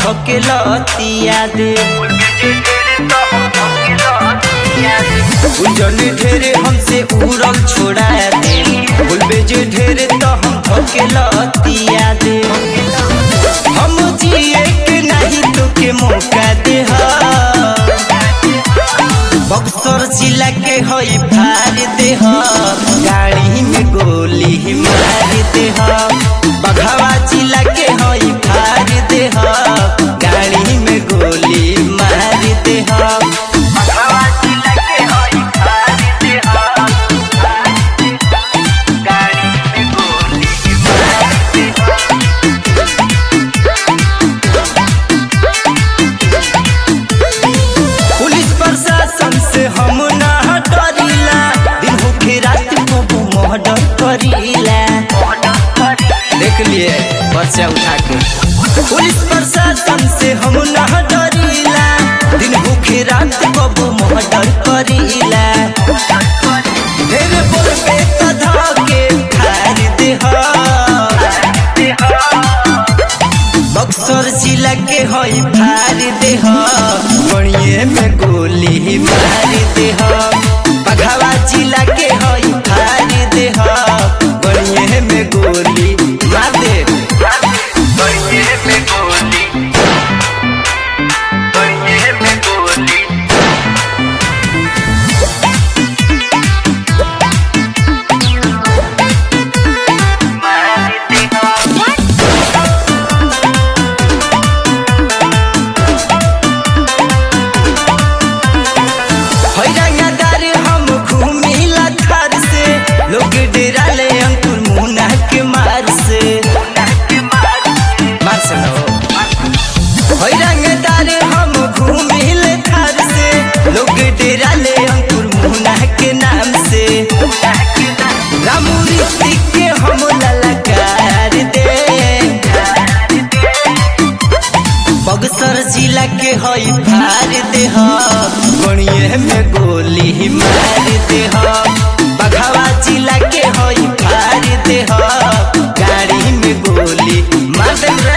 धोके लतिया दे उजन ढेरे हमसे उड़ल छोड़ा दे बोलबे जे ढेरे तो हम धोके लतिया दे हम जिए के नहीं तो के मौका दे बक्सर जिला के हई फार दे गाड़ी में गोली मार दे बघवा जिला के हई फार दे गाड़ी में गोली मार दे पुलिस प्रशासन से हम ना डरिला दिन होके रात को मर्डर करीला देख लिए पर्चा उठा के पुलिस प्रशासन से हम ना डरिला दिन होके रात को मर्डर करीला ढेर बोलबे तो धके फाड़ दे बक्सर जिला के हई फाड़ दे गणिये में गोली मार दे बघवा जिला के हई फाड़ दे गणिये में गोली मार दे गणिये में गोली गणिये में गोली मार दे लोग डेरा ले अंकुर मुना के मार से रंगदार हम घूमिल थार से लोग डेरा ले अंकुर मुना के नाम से रामू ऋतिक के हम ललकार दे बक्सर जिला के हई फाड़ दे गणिये में गोली मार दे बघवा जिला के हई फाड़ दे गाड़ी में गोली मार दे।